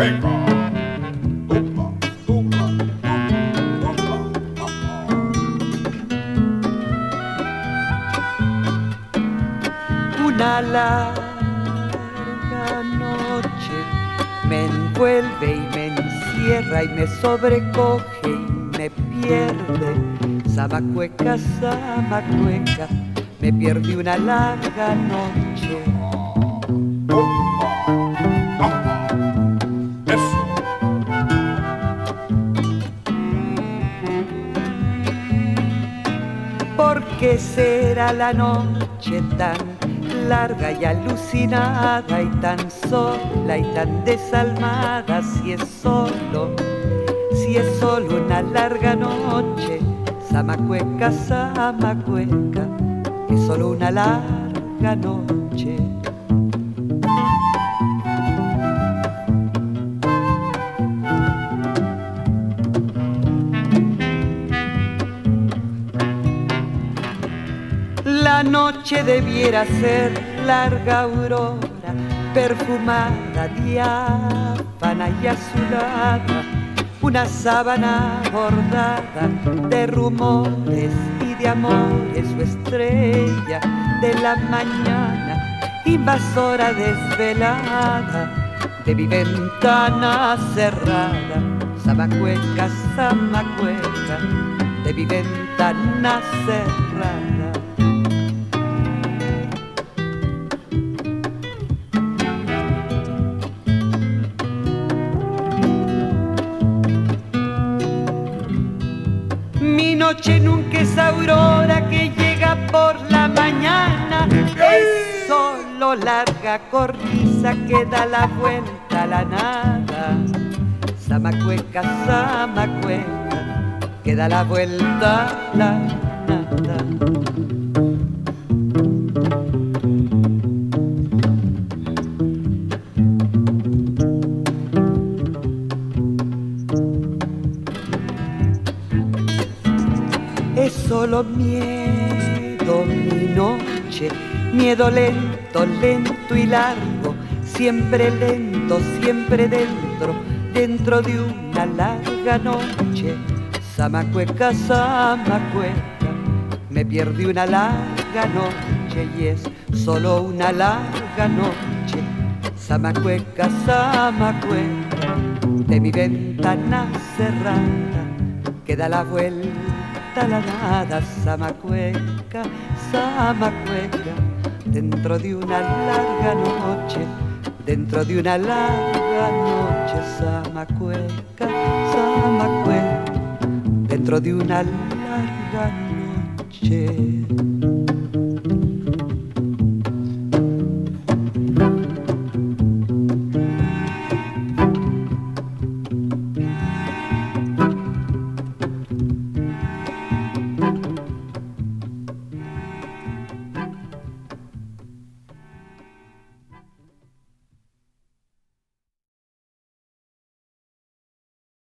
Una larga noche me envuelve y me encierra y me sobrecoge y me pierde. Samacueca, Samacueca, me pierde una larga noche. ¿Por qué será la noche tan larga y alucinada y tan sola y tan desalmada? Si es solo una larga noche, Samacueca, Samacueca, es solo una larga noche. La noche debiera ser larga aurora, perfumada, diáfana y azulada, una sábana bordada de rumores y de amores, su estrella de la mañana, invasora desvelada de mi ventana cerrada. Samacueca, Samacueca, de mi ventana cerrada. Mi noche nunca es aurora que llega por la mañana, es solo larga cornisa que da la vuelta a la nada. Samacueca, Samacueca, que da la vuelta a la nada. Es solo miedo mi noche, miedo lento, lento y largo, siempre lento, siempre dentro de una larga noche. Samacueca, Samacueca, me pierde una larga noche y es solo una larga noche. Samacueca, Samacueca, de mi ventana cerrada, que da la vuelta a la nada. Samacueca, Samacueca, dentro de una larga noche, dentro de una larga noche. Samacueca, Samacueca, dentro de una larga noche.